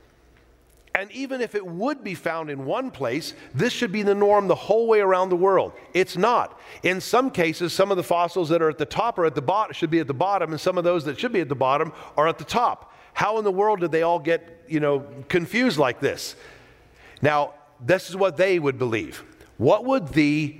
A: And even if it would be found in one place, this should be the norm the whole way around the world. It's not. In some cases, some of the fossils that are at the top or at the bottom should be at the bottom, and some of those that should be at the bottom are at the top. How in the world did they all get, confused like this? Now, this is what they would believe. What would the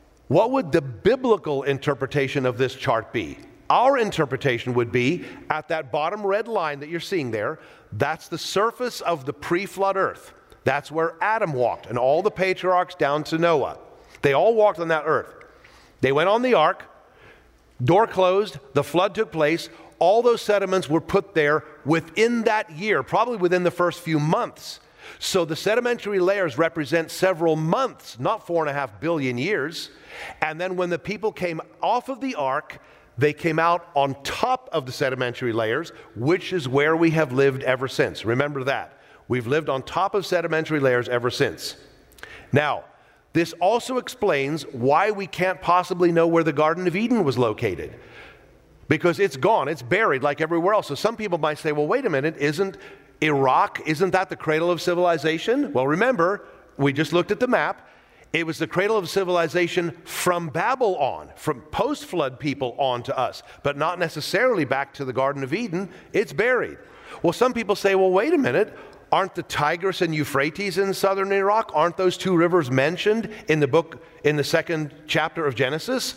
A: biblical interpretation of this chart be? Our interpretation would be, at that bottom red line that you're seeing there, that's the surface of the pre-flood earth. That's where Adam walked, and all the patriarchs down to Noah. They all walked on that earth. They went on the ark, door closed, the flood took place, all those sediments were put there within that year, probably within the first few months. So the sedimentary layers represent several months, not 4.5 billion years. And then when the people came off of the ark, they came out on top of the sedimentary layers, which is where we have lived ever since. Remember that. We've lived on top of sedimentary layers ever since. Now, this also explains why we can't possibly know where the Garden of Eden was located. Because it's gone, it's buried like everywhere else. So some people might say, well, wait a minute, isn't Iraq, isn't that the cradle of civilization? Well, remember, we just looked at the map. It was the cradle of civilization from Babel on, from post-flood people on to us, but not necessarily back to the Garden of Eden. It's buried. Well, some people say, well, wait a minute. Aren't the Tigris and Euphrates in southern Iraq? Aren't those two rivers mentioned in the book, in the 2nd chapter of Genesis?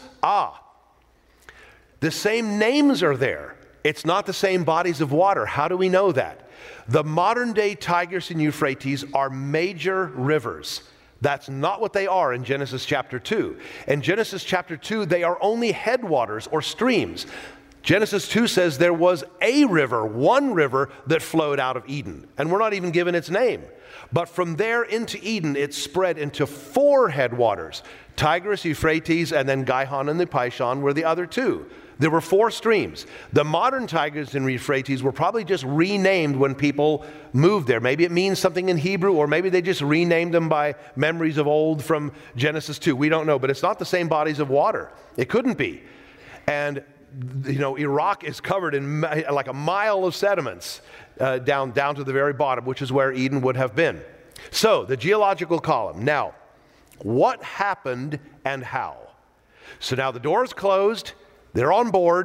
A: The same names are there. It's not the same bodies of water. How do we know that? The modern day Tigris and Euphrates are major rivers. That's not what they are in Genesis chapter 2. In Genesis chapter 2, they are only headwaters or streams. Genesis 2 says there was a river, one river, that flowed out of Eden. And we're not even given its name. But from there into Eden, it spread into 4 headwaters. Tigris, Euphrates, and then Gihon and the Pishon were the other 2. There were 4 streams. The modern Tigris and Euphrates were probably just renamed when people moved there. Maybe it means something in Hebrew, or maybe they just renamed them by memories of old from Genesis 2. We don't know, but it's not the same bodies of water. It couldn't be. And, Iraq is covered in like a mile of sediments down to the very bottom, which is where Eden would have been. So, the geological column. Now, what happened and how? So now the door is closed. They're on board.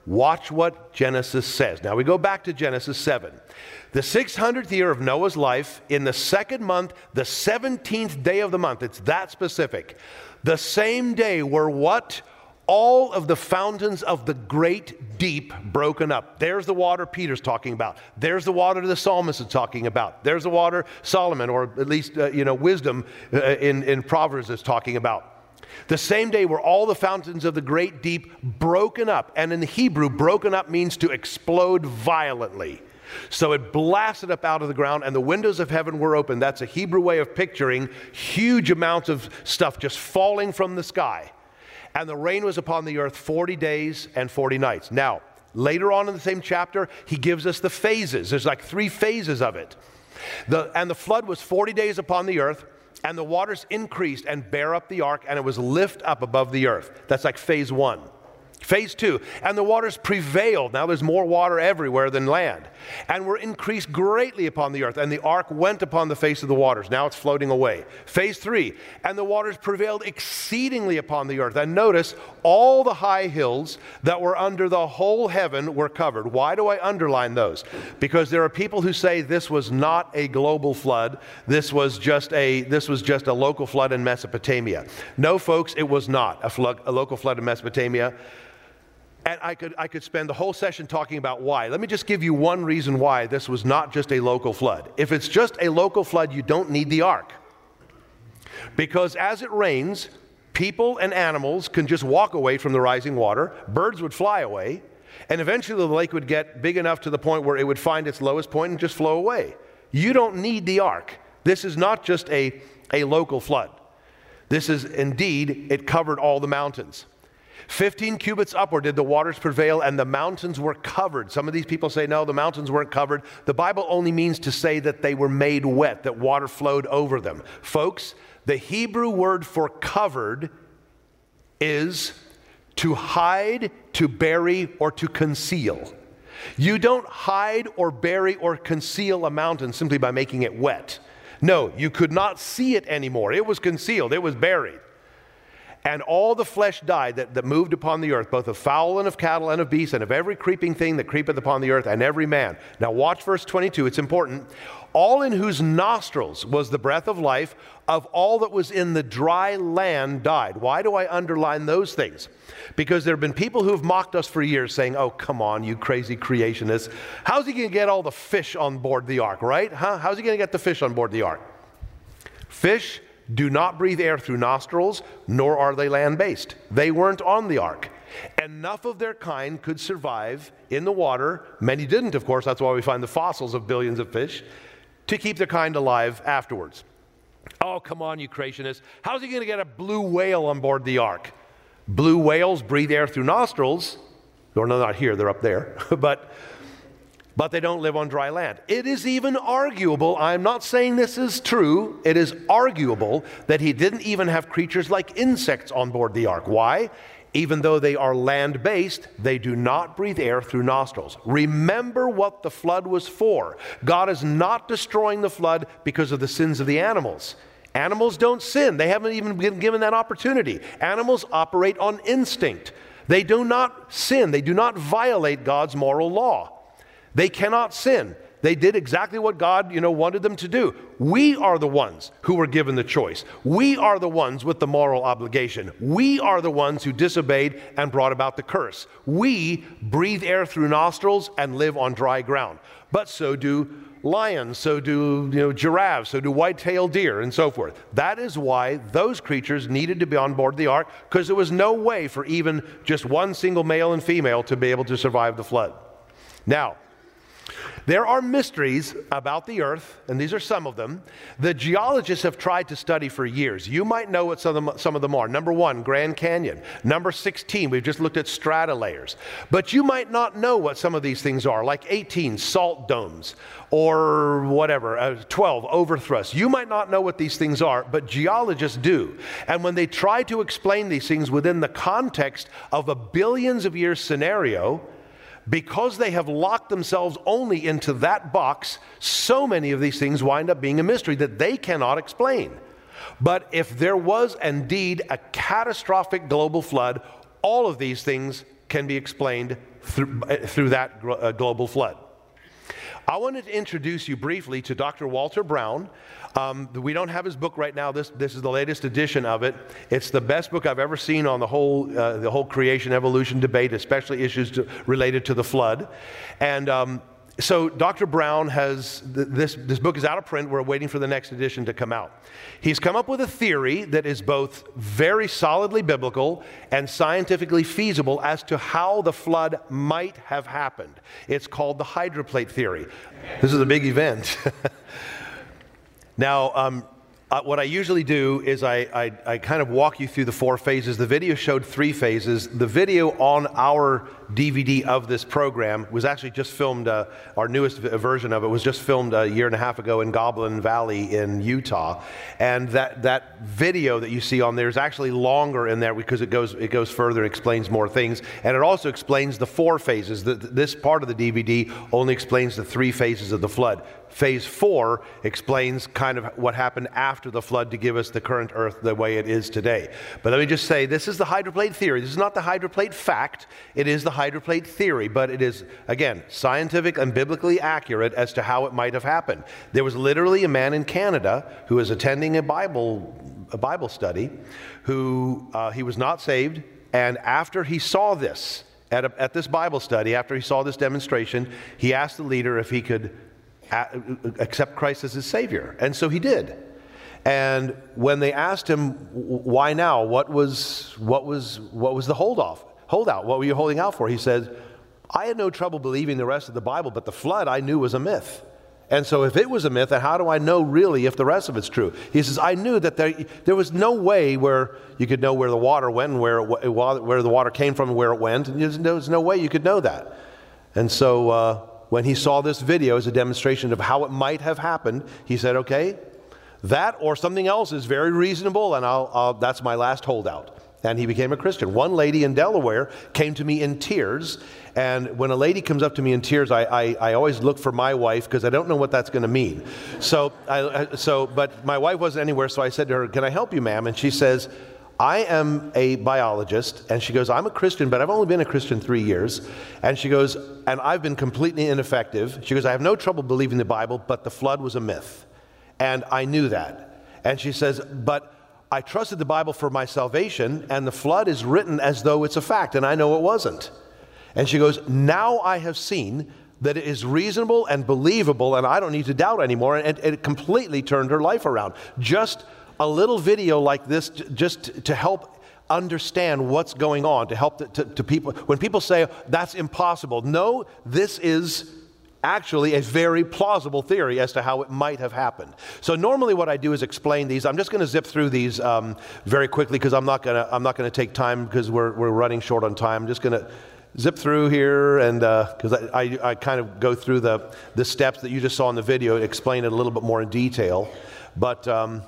A: Watch what Genesis says. Now we go back to Genesis 7. The 600th year of Noah's life, in the second month, the 17th day of the month, it's that specific. The same day were what? All of the fountains of the great deep broken up. There's the water Peter's talking about. There's the water the psalmist is talking about. There's the water Solomon, or at least wisdom in Proverbs is talking about. The same day were all the fountains of the great deep broken up. And in the Hebrew, broken up means to explode violently. So it blasted up out of the ground and the windows of heaven were open. That's a Hebrew way of picturing huge amounts of stuff just falling from the sky. And the rain was upon the earth 40 days and 40 nights. Now, later on in the same chapter, he gives us the phases. There's like 3 phases of it. And the flood was 40 days upon the earth. And the waters increased and bare up the ark, and it was lift up above the earth. That's like phase 1. Phase 2, and the waters prevailed. Now there's more water everywhere than land. And were increased greatly upon the earth, and the ark went upon the face of the waters. Now it's floating away. Phase 3, and the waters prevailed exceedingly upon the earth. And notice, all the high hills that were under the whole heaven were covered. Why do I underline those? Because there are people who say this was not a global flood. This was just a local flood in Mesopotamia. No, folks, it was not a local flood in Mesopotamia. And I could spend the whole session talking about why. Let me just give you one reason why this was not just a local flood. If it's just a local flood, you don't need the ark. Because as it rains, people and animals can just walk away from the rising water. Birds would fly away. And eventually the lake would get big enough to the point where it would find its lowest point and just flow away. You don't need the ark. This is not just a local flood. This is indeed, it covered all the mountains. 15 cubits upward did the waters prevail, and the mountains were covered. Some of these people say, no, the mountains weren't covered. The Bible only means to say that they were made wet, that water flowed over them. Folks, the Hebrew word for covered is to hide, to bury, or to conceal. You don't hide or bury or conceal a mountain simply by making it wet. No, you could not see it anymore. It was concealed. It was buried. And all the flesh died that moved upon the earth, both of fowl and of cattle and of beasts and of every creeping thing that creepeth upon the earth, and every man. Now watch verse 22, it's important. All in whose nostrils was the breath of life, of all that was in the dry land died. Why do I underline those things? Because there have been people who have mocked us for years saying, oh, come on, you crazy creationists. How's he going to get all the fish on board the ark, right? How's he going to get the fish on board the ark? Fish do not breathe air through nostrils, nor are they land-based. They weren't on the ark. Enough of their kind could survive in the water. Many didn't, of course. That's why we find the fossils of billions of fish, to keep their kind alive afterwards. Oh, come on, you creationists. How's he going to get a blue whale on board the ark? Blue whales breathe air through nostrils. Or no, not here, they're up there. But they don't live on dry land. It is even arguable, I'm not saying this is true, it is arguable that he didn't even have creatures like insects on board the ark. Why? Even though they are land-based, they do not breathe air through nostrils. Remember what the flood was for. God is not destroying the flood because of the sins of the animals. Animals don't sin. They haven't even been given that opportunity. Animals operate on instinct. They do not sin. They do not violate God's moral law. They cannot sin. They did exactly what God, wanted them to do. We are the ones who were given the choice. We are the ones with the moral obligation. We are the ones who disobeyed and brought about the curse. We breathe air through nostrils and live on dry ground. But so do lions, so do giraffes, so do white-tailed deer, and so forth. That is why those creatures needed to be on board the ark, because there was no way for even just one single male and female to be able to survive the flood. Now, there are mysteries about the earth, and these are some of them, that geologists have tried to study for years. You might know what some of them are. Number 1, Grand Canyon. Number 16, we've just looked at strata layers. But you might not know what some of these things are, like 18, salt domes, or whatever, 12, overthrusts. You might not know what these things are, but geologists do. And when they try to explain these things within the context of a billions of years scenario, because they have locked themselves only into that box, so many of these things wind up being a mystery that they cannot explain. But if there was indeed a catastrophic global flood, all of these things can be explained through that global flood. I wanted to introduce you briefly to Dr. Walter Brown. We don't have his book right now. This is the latest edition of it. It's the best book I've ever seen on the whole creation evolution debate, especially issues related to the flood. And so Dr. Brown has, this book is out of print. We're waiting for the next edition to come out. He's come up with a theory that is both very solidly biblical and scientifically feasible as to how the flood might have happened. It's called the hydroplate theory. This is a big event. Now, what I usually do is I kind of walk you through the 4 phases. The video showed 3 phases. The video on our DVD of this program was actually just filmed, our newest version of it was just filmed a year and a half ago in Goblin Valley in Utah. And that video that you see on there is actually longer in there because it goes further and explains more things. And it also explains the 4 phases. This part of the DVD only explains the 3 phases of the flood. Phase 4 explains kind of what happened after the flood to give us the current earth the way it is today. But let me just say, this is the hydroplate theory. This is not the hydroplate fact. It is the hydroplate theory, but it is, again, scientific and biblically accurate as to how it might have happened. There was literally a man in Canada who was attending a Bible study who he was not saved, and after he saw this at this Bible study, after he saw this demonstration, he asked the leader if he could accept Christ as his Savior. And so he did. And when they asked him, why now? What was the holdout? What were you holding out for? He said, I had no trouble believing the rest of the Bible, but the flood I knew was a myth. And so if it was a myth, then how do I know really if the rest of it's true? He says, I knew that there was no way where you could know where the water went and where the water came from and where it went. And there was no way you could know that. And so when he saw this video as a demonstration of how it might have happened, he said, okay, that or something else is very reasonable, and that's my last holdout. And he became a Christian. One lady in Delaware came to me in tears, and when a lady comes up to me in tears, I always look for my wife because I don't know what that's going to mean. But my wife wasn't anywhere, so I said to her, can I help you, ma'am? And she says, I am a biologist, and she goes, I'm a Christian, but I've only been a Christian 3 years. And she goes, and I've been completely ineffective. She goes, I have no trouble believing the Bible, but the flood was a myth. And I knew that. And she says, but I trusted the Bible for my salvation, and the flood is written as though it's a fact, and I know it wasn't. And she goes, now I have seen that it is reasonable and believable, and I don't need to doubt anymore. And it completely turned her life around. Just a little video like this, just to help understand what's going on, to help to people. When people say, that's impossible, no, this is actually a very plausible theory as to how it might have happened. So normally what I do is explain these. I'm just going to zip through these very quickly because I'm not going to take time because we're running short on time. I'm just going to zip through here, and because I kind of go through the steps that you just saw in the video, explain it a little bit more in detail. But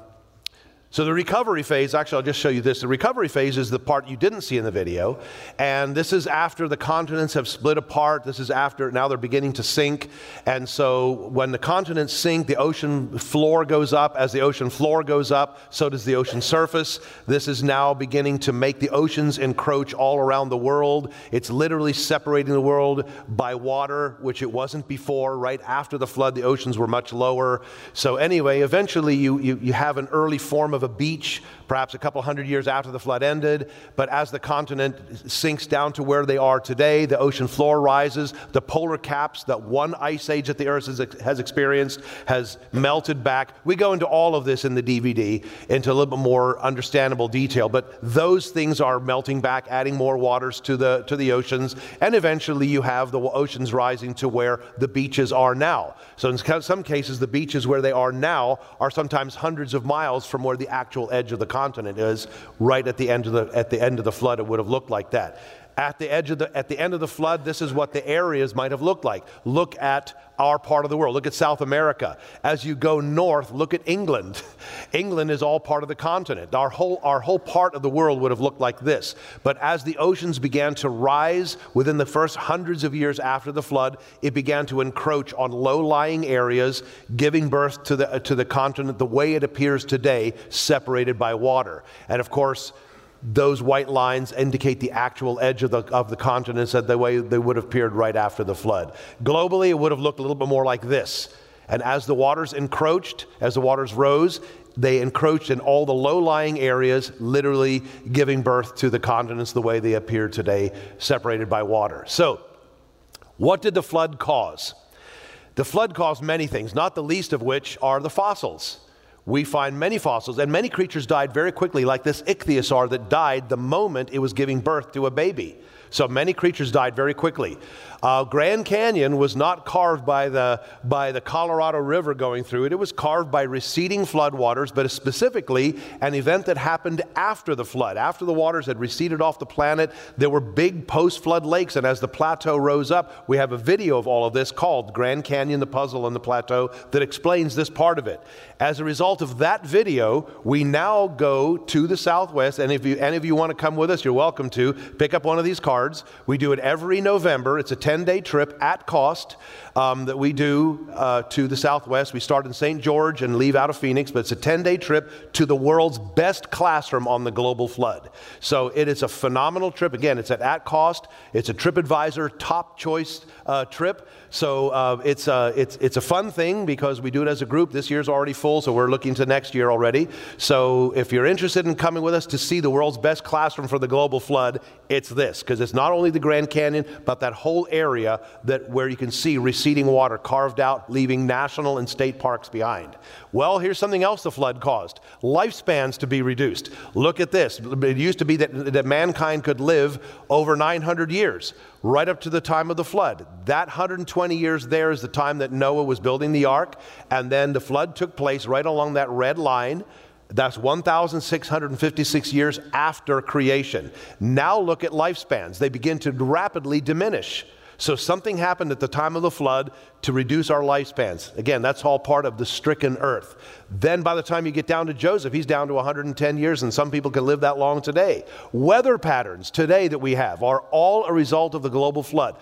A: so the recovery phase, actually I'll just show you this. The recovery phase is the part you didn't see in the video. And this is after the continents have split apart. This is after, now they're beginning to sink. And so when the continents sink, the ocean floor goes up. As the ocean floor goes up, so does the ocean surface. This is now beginning to make the oceans encroach all around the world. It's literally separating the world by water, which it wasn't before. Right after the flood, the oceans were much lower. So anyway, eventually you have an early form of a beach, perhaps a couple hundred years after the flood ended. But as the continent sinks down to where they are today, the ocean floor rises. The polar caps, that one ice age that the Earth has experienced, has melted back. We go into all of this in the DVD, into a little bit more understandable detail. But those things are melting back, adding more waters to the oceans. And eventually you have the oceans rising to where the beaches are now. So in some cases, the beaches where they are now are sometimes hundreds of miles from where the actual edge of the continent is. Right at the end of the flood, it would have looked like that. At the end of the flood, this is what the areas might have looked like. Look at our part of the world. Look at South America. As you go north, look at England. England is all part of the continent. Our whole part of the world would have looked like this. But as the oceans began to rise within the first hundreds of years after the flood, it began to encroach on low-lying areas, giving birth to the continent the way it appears today, separated by water. And of course, those white lines indicate the actual edge of the continents and the way they would have appeared right after the flood. Globally, it would have looked a little bit more like this. And as the waters encroached, as the waters rose, they encroached in all the low-lying areas, literally giving birth to the continents the way they appear today, separated by water. So, what did the flood cause? The flood caused many things, not the least of which are the fossils. We find many fossils, and many creatures died very quickly, like this ichthyosaur that died the moment it was giving birth to a baby. So many creatures died very quickly. Grand Canyon was not carved by the Colorado River going through it. It was carved by receding floodwaters, but specifically an event that happened after the flood. After the waters had receded off the planet, there were big post-flood lakes, and as the plateau rose up, we have a video of all of this called Grand Canyon, the Puzzle and the Plateau that explains this part of it. As a result of that video, we now go to the Southwest, and if any of you want to come with us, you're welcome to. Pick up one of these cards. We do it every November. It's a 10-day trip at cost that we do to the Southwest. We start in St. George and leave out of Phoenix, but it's a 10-day trip to the world's best classroom on the global flood. So it is a phenomenal trip. Again, it's at cost. It's a TripAdvisor top choice trip. So it's a fun thing because we do it as a group. This year's already full, so we're looking to next year already. So if you're interested in coming with us to see the world's best classroom for the global flood, it's this, because it's not only the Grand Canyon, but that whole area where you can see receding water carved out, leaving national and state parks behind. Well, here's something else the flood caused. Lifespans to be reduced. Look at this. It used to be that mankind could live over 900 years, right up to the time of the flood. That 120 years there is the time that Noah was building the ark, and then the flood took place right along that red line. That's 1,656 years after creation. Now look at lifespans. They begin to rapidly diminish. So something happened at the time of the flood to reduce our lifespans. Again, that's all part of the stricken earth. Then by the time you get down to Joseph, he's down to 110 years, and some people can live that long today. Weather patterns today that we have are all a result of the global flood.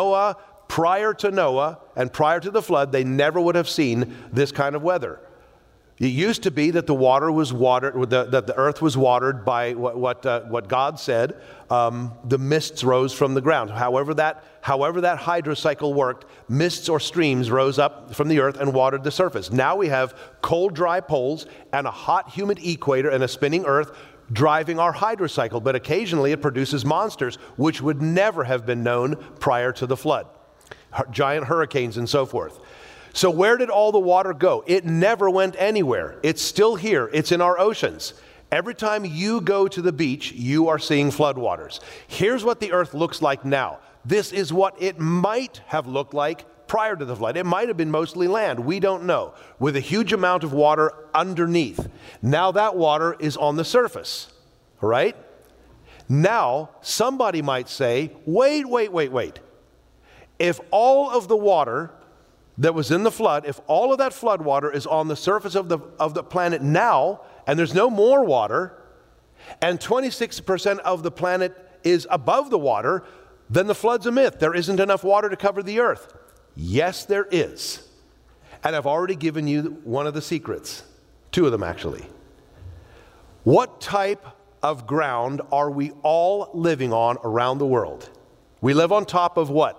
A: Prior to Noah and prior to the flood, they never would have seen this kind of weather. It used to be that the water was watered, that the earth was watered by what God said. The mists rose from the ground. However that hydrocycle worked, mists or streams rose up from the earth and watered the surface. Now we have cold, dry poles and a hot, humid equator and a spinning earth driving our hydrocycle. But occasionally it produces monsters which would never have been known prior to the flood. Giant hurricanes and so forth. So where did all the water go? It never went anywhere. It's still here. It's in our oceans. Every time you go to the beach, you are seeing floodwaters. Here's what the earth looks like now. This is what it might have looked like prior to the flood. It might have been mostly land. We don't know. With a huge amount of water underneath. Now that water is on the surface. All right? Now, somebody might say, wait. If all of the water that was in the flood, if all of that flood water is on the surface of the planet now, and there's no more water, and 26% of the planet is above the water, then the flood's a myth. There isn't enough water to cover the earth. Yes, there is. And I've already given you one of the secrets. Two of them, actually. What type of ground are we all living on around the world? We live on top of what?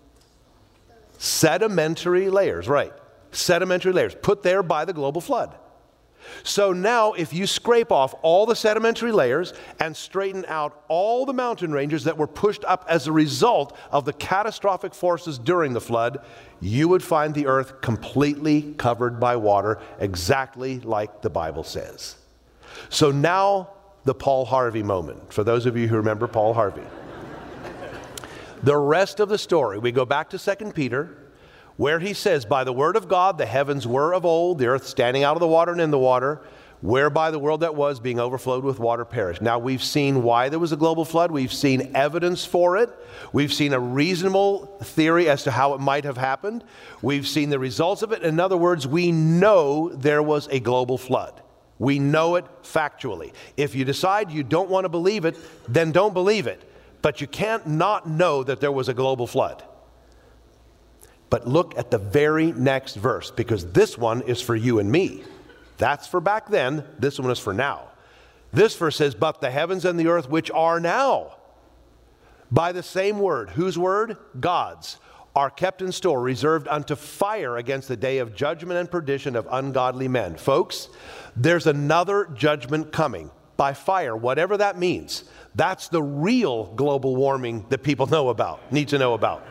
A: Sedimentary layers, right. Sedimentary layers put there by the global flood. So now if you scrape off all the sedimentary layers and straighten out all the mountain ranges that were pushed up as a result of the catastrophic forces during the flood, you would find the earth completely covered by water, exactly like the Bible says. So now the Paul Harvey moment, for those of you who remember Paul Harvey. The rest of the story, we go back to 2 Peter, where he says, by the word of God, the heavens were of old, the earth standing out of the water and in the water, whereby the world that was, being overflowed with water, perished. Now we've seen why there was a global flood. We've seen evidence for it. We've seen a reasonable theory as to how it might have happened. We've seen the results of it. In other words, we know there was a global flood. We know it factually. If you decide you don't want to believe it, then don't believe it. But you can't not know that there was a global flood. But look at the very next verse, because this one is for you and me. That's for back then. This one is for now. This verse says, but the heavens and the earth which are now, by the same word, whose word? God's, are kept in store, reserved unto fire against the day of judgment and perdition of ungodly men. Folks, there's another judgment coming by fire, whatever that means. That's the real global warming that people need to know about.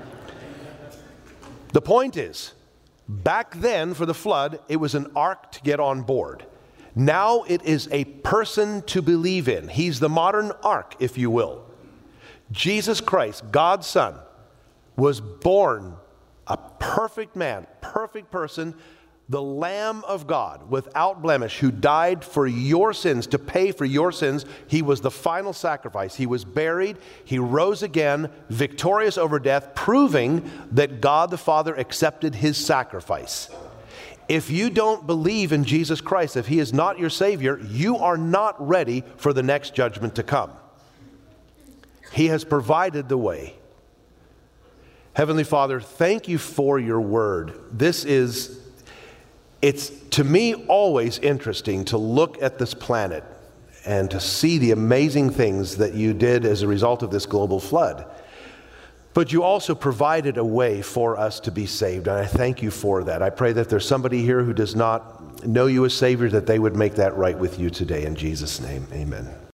A: The point is, back then for the flood, it was an ark to get on board. Now it is a person to believe in. He's the modern ark, if you will. Jesus Christ, God's Son, was born a perfect man, perfect person, the Lamb of God, without blemish, who died for your sins, to pay for your sins. He was the final sacrifice. He was buried. He rose again, victorious over death, proving that God the Father accepted his sacrifice. If you don't believe in Jesus Christ, if he is not your Savior, you are not ready for the next judgment to come. He has provided the way. Heavenly Father, thank you for your word. It's to me always interesting to look at this planet and to see the amazing things that you did as a result of this global flood. But you also provided a way for us to be saved, and I thank you for that. I pray that there's somebody here who does not know you as Savior, that they would make that right with you today. In Jesus' name, amen.